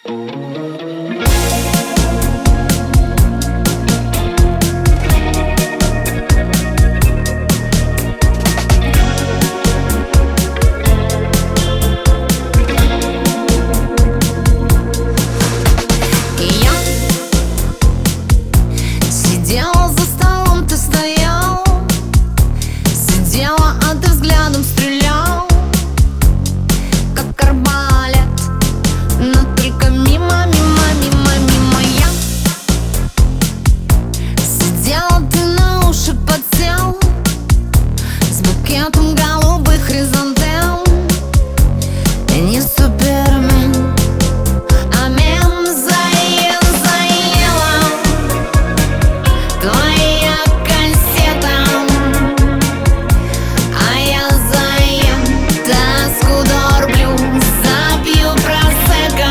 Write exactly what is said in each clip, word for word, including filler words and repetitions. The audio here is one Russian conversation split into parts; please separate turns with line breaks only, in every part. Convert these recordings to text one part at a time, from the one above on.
Сидела за столом, ты стоял, сидела, а ты взглядом стрелял, как арбалет, но только мимо, мимо, мимо, мимо я. Сидела, ты на уши подсел с букетом голубых хризантем. Ты не супермен, а мен заел, заела твоя кассета, а я заем тоску дорблю, запью просека.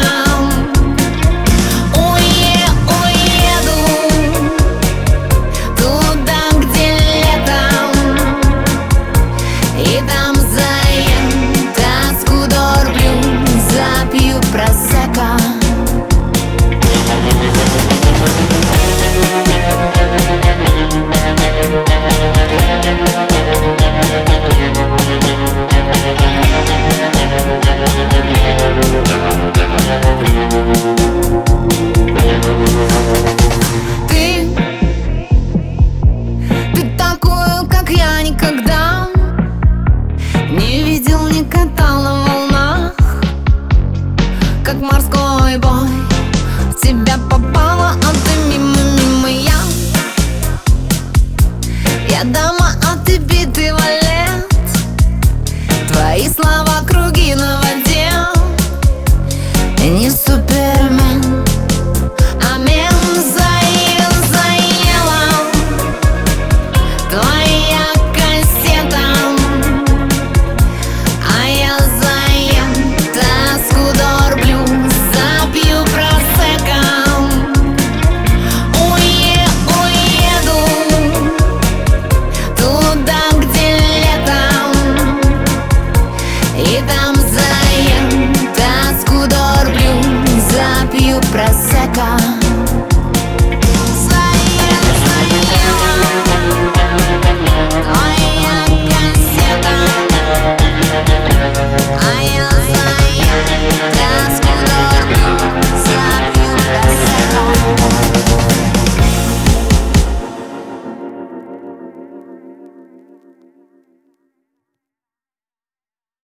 Уе, уеду туда, где летом, и там заем тоску дорблю, запью просека. Ты, ты такую, как я, никогда не видел, не катал на волнах, как морской бой. В тебя попала, а ты мимо, мимо я. Я дама, а ты битый валет. Твои слова круги на воде. Ты не супермен, а мен заел, заела твоя кассета, а я заем тоску дорблю, запью просека. Уе, уеду туда, где летом, и там заем тоску дорблю, запью просека.